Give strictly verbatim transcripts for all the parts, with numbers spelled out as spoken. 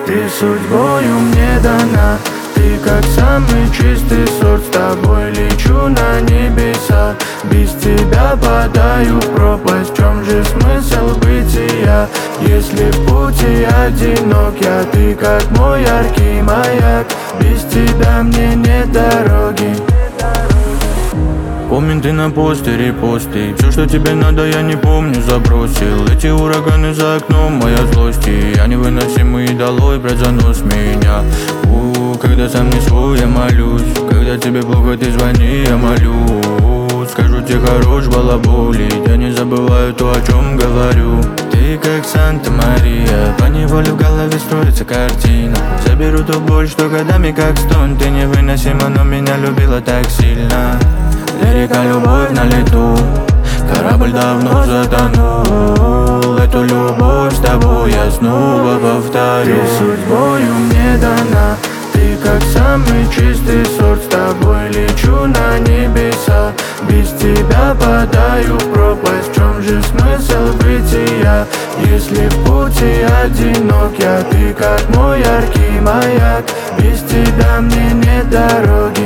Ты судьбою мне дана, ты как самый чистый сорт. С тобой лечу на небеса, без тебя падаю в пропасть. В чем же смысл бытия, если в пути одинок я? Ты как мой яркий маяк, без тебя мне нет дороги. Комменты на постере, посты. Все, что тебе надо, я не помню, забросил. Эти ураганы за окном, моя злость. И я невыносимый, долой, брать занос меня. У, когда сам не свой, я молюсь. Когда тебе плохо, ты звони, я молюсь. Скажу тебе хорош балаболить, я не забываю то, о чем говорю. Ты как Санта-Мария, поневоле в голове строится картина. Заберу ту боль, что годами как стон. Ты невыносима, но меня любила так сильно. Лирика, любовь на лету, корабль давно затонул. Эту любовь с тобой я снова повторю. Ты судьбою мне дана, ты как самый чистый сорт. С тобой лечу на небеса, без тебя падаю в пропасть. В чем же смысл бытия, если в пути одинок я? Ты как мой яркий маяк, без тебя мне нет дороги.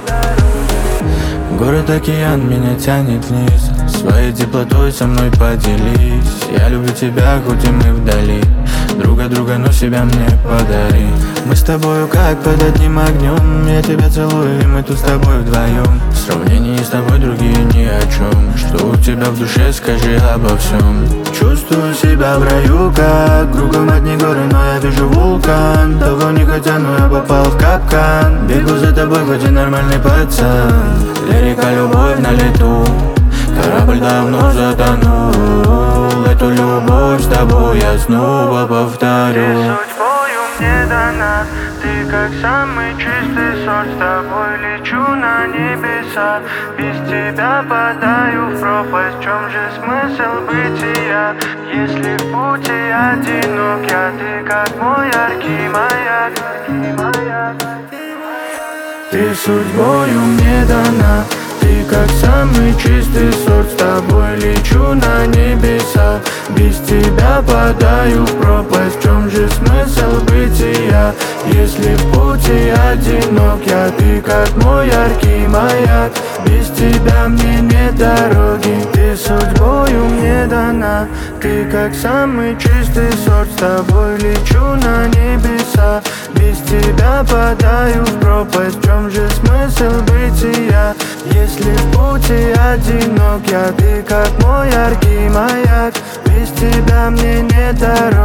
Город-океан меня тянет вниз, своей теплотой со мной поделись. Я люблю тебя, хоть и мы вдали, друг от друга, но себя мне подари. Мы с тобою как под одним огнем, я тебя целую, и мы тут с тобой вдвоем. В сравнении с тобой другие ни о чем. Что у тебя в душе, скажи обо всем. Чувствую себя в раю, как кругом одни горы, но я вижу вулкан. Того не хотя, но я попал в капкан. Бегу за тобой, хоть и нормальный пацан. Лирика, любовь на лету, корабль давно затонул. Эту любовь с тобой я снова повторю. Ты судьбою мне дана, ты как самый чистый сорт. С тобой лечу на небеса, без тебя падаю в пропасть. В чем же смысл бытия, если в пути одинок я? Ты как мой яркий маяк. Ты судьбою мне дана, ты как самый чистый сорт. С тобой лечу на небеса, без тебя падаю в пропасть. В чем же смысл бытия, если в пути одинок я? Ты как мой яркий маяк, без тебя мне нет дороги. Ты судьбою мне дана, ты как самый чистый сорт. С тобой лечу на небеса, без тебя падаю в пропасть. В чем же смысл бытия, если в пути одинок я? Ты как мой яркий маяк, без тебя мне нет дороги.